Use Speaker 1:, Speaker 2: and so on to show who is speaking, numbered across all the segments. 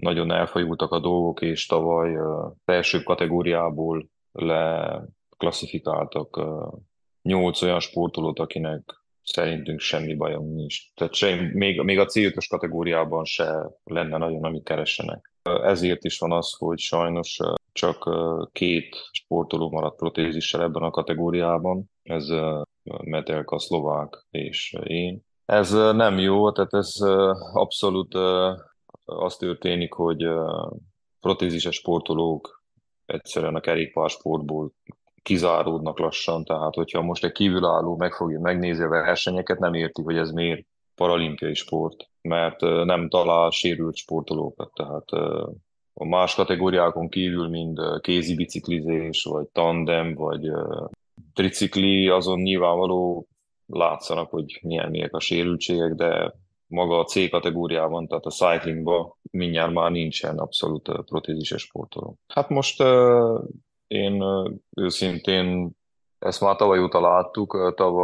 Speaker 1: nagyon elfajultak a dolgok, és tavaly felsőbb kategóriából leklasszifikáltak 8 olyan sportolót, akinek szerintünk semmi bajom nincs. Tehát még a C5-ös kategóriában se lenne nagyon, amit keressenek. Ezért is van az, hogy sajnos csak két sportoló maradt protézissel ebben a kategóriában. Ez Metelka szlovák és én. Ez nem jó, tehát ez abszolút az történik, hogy protézises sportolók egyszerűen a kerékpársportból kizáródnak lassan, tehát hogyha most egy kívülálló megnézi a versenyeket, nem érti, hogy ez miért paralimpiai sport, mert nem talál sérült sportolókat, tehát a más kategóriákon kívül, mind kézi biciklizés, vagy tandem, vagy tricikli, azon nyilvánvaló látszanak, hogy milyenek a sérültségek, de maga a C kategóriában, tehát a cyclingban mindjárt már nincsen abszolút protézises sportoló. Hát most én őszintén ezt már tavaly óta láttuk,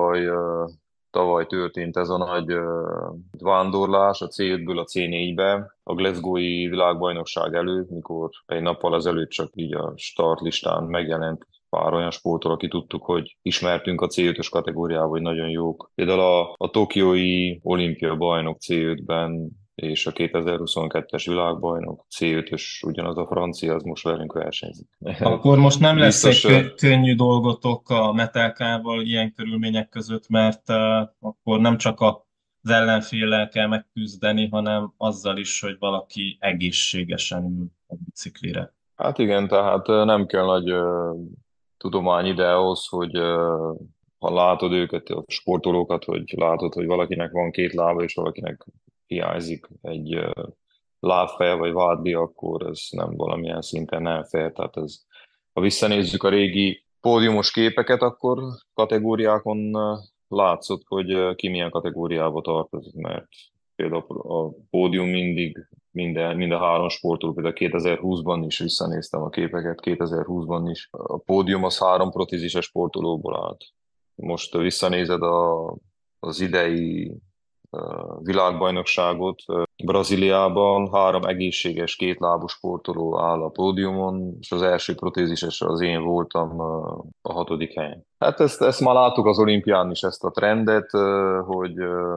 Speaker 1: tavaly történt ez a nagy vándorlás a C5-ből a C4-be, a Glasgow-i világbajnokság előtt, mikor egy nappal azelőtt csak így a startlistán megjelent pár olyan sportoló, aki tudtuk, hogy ismertünk a C5-ös kategóriában, hogy nagyon jók. Például a tokiói olimpia bajnok C5-ben és a 2022-es világbajnok C5-ös, ugyanaz a francia, az most velünk versenyzik.
Speaker 2: Akkor most nem lesz egy
Speaker 1: Biztos,
Speaker 2: könnyű dolgotok a Metelkával ilyen körülmények között, mert akkor nem csak az ellenféllel kell megküzdeni, hanem azzal is, hogy valaki egészségesen ül a biciklire.
Speaker 1: hát igen, tehát nem kell nagy tudomány ide ahhoz, hogy ha látod őket, a sportolókat, hogy látod, hogy valakinek van két lába, és valakinek hiányzik egy lábfeje vagy vádlia, akkor ez nem valamilyen szinten nem fair. Tehát ez, ha visszanézzük a régi pódiumos képeket, akkor kategóriákon látszott, hogy ki milyen kategóriába tartozik, mert például a pódium mindig mind a három sportoló, például 2020-ban is visszanéztem a képeket, 2020-ban is. A pódium az három protézises sportolóból állt. Most visszanézed az idei világbajnokságot, Brazíliában három egészséges kétlábú sportoló áll a pódiumon, és az első protézises az én voltam a hatodik helyen. Hát ezt már láttuk az olimpián is, ezt a trendet, hogy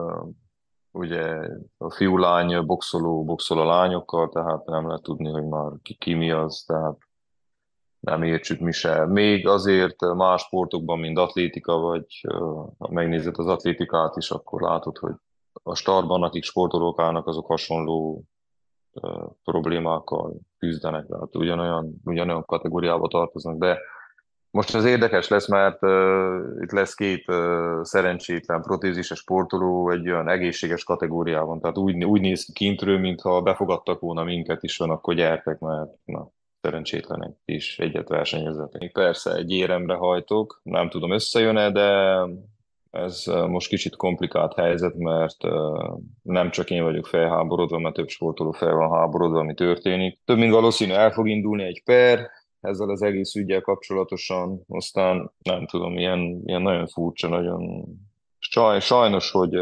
Speaker 1: ugye a fiú-lány boxol a lányokkal, tehát nem lehet tudni, hogy már ki mi az, tehát nem értsük mi se. Még azért más sportokban, mint atlétika, vagy ha megnézed az atlétikát is, akkor látod, hogy a startban, akik sportolók állnak, azok hasonló problémákkal küzdenek, tehát ugyanolyan kategóriába tartoznak, de most ez érdekes lesz, mert itt lesz két szerencsétlen protézises sportoló egy olyan egészséges kategóriában, tehát úgy néz ki kintről, mintha befogadtak volna minket is, van, akkor gyertek, mert na, szerencsétlenek is egyet versenyezzetek. Persze egy éremre hajtok, nem tudom összejön-e, de ez most kicsit komplikált helyzet, mert nem csak én vagyok felháborodva, mert több sportoló fel van háborodva, ami történik. Több mint valószínű el fog indulni egy per, ezzel az egész ügyel kapcsolatosan, aztán nem tudom, ilyen nagyon furcsa, nagyon sajnos, hogy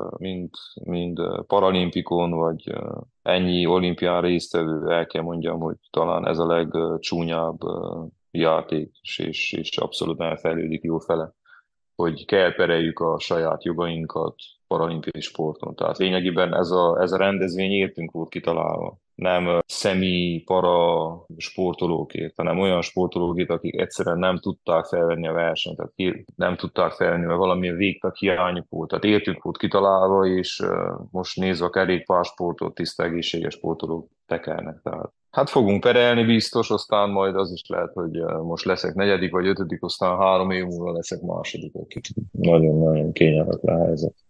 Speaker 1: mind paralimpikon, vagy ennyi olimpián résztvevő, el kell mondjam, hogy talán ez a legcsúnyább játék, és abszolút elfejlődik jó fele, hogy kell pereljük a saját jogainkat paralimpiai sporton. Tehát lényegében ez a rendezvény értünk volt kitalálva. Nem szemi-para sportolókért, hanem olyan sportolókért, akik egyszerűen nem tudták felvenni a versenyt, tehát nem tudták felvenni, mert valamilyen végtag hiányuk volt. Tehát értünk volt kitalálva, és most nézve a kerékpársportot, tiszta egészséges sportolók tekernek. Tehát hát fogunk perelni biztos, aztán majd az is lehet, hogy most leszek negyedik vagy ötödik, aztán 3 év múlva leszek második. Nagyon-nagyon kényelmetlen helyzet.